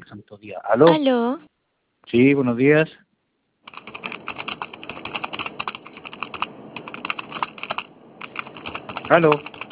por santo día. ¿Aló? ¿Aló? Sí, buenos días. ¿Aló?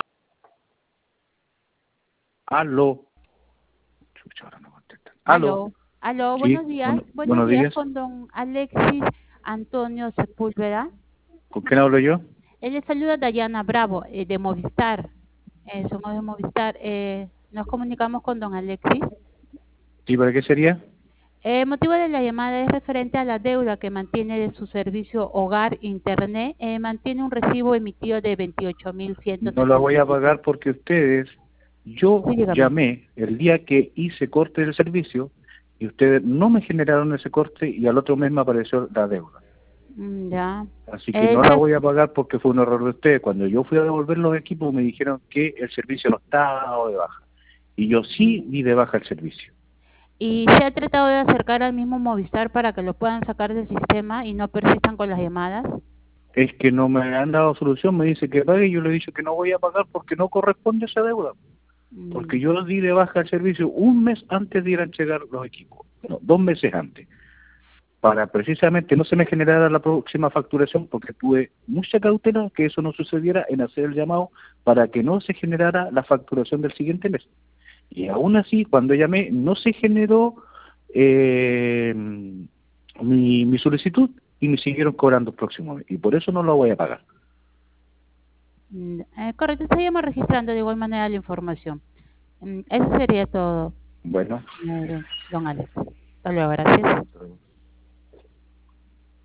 ¿Aló? Chucha, ahora no contestan. ¿Aló? Aló, Sí, buenos días. buenos días. Con don Alexis Antonio Sepúlveda. ¿Con quién hablo yo? Él le saluda Dayana Bravo, de Movistar. Somos de Movistar. Nos comunicamos con don Alexis. ¿Sí, para qué sería? El motivo de la llamada es referente a la deuda que mantiene de su servicio Hogar Internet. Mantiene un recibo emitido de 28.100. No la voy a pagar porque ustedes, yo Sí, dígame. llamé el día que hice corte del servicio y ustedes no me generaron ese corte y al otro mes me apareció la deuda. Ya. Así que no la voy a pagar porque fue un error de ustedes. Cuando yo fui a devolver los equipos me dijeron que el servicio no estaba dado de baja. Y yo sí di de baja el servicio. ¿Y se ha tratado de acercar al mismo Movistar para que lo puedan sacar del sistema y no persistan con las llamadas? Es que no me han dado solución, me dice que pague y yo le he dicho que no voy a pagar porque no corresponde esa deuda. Porque yo di de baja el servicio un mes antes de ir a entregar los equipos. No, 2 meses antes. Para precisamente no se me generara la próxima facturación porque tuve mucha cautela que eso no sucediera en hacer el llamado para que no se generara la facturación del siguiente mes. Y aún así, cuando llamé, no se generó mi solicitud y me siguieron cobrando el próximo mes. Y por eso no lo voy a pagar. Correcto, estaríamos registrando de igual manera la información. Eso sería todo. Bueno. Don Alex. Hasta luego, gracias.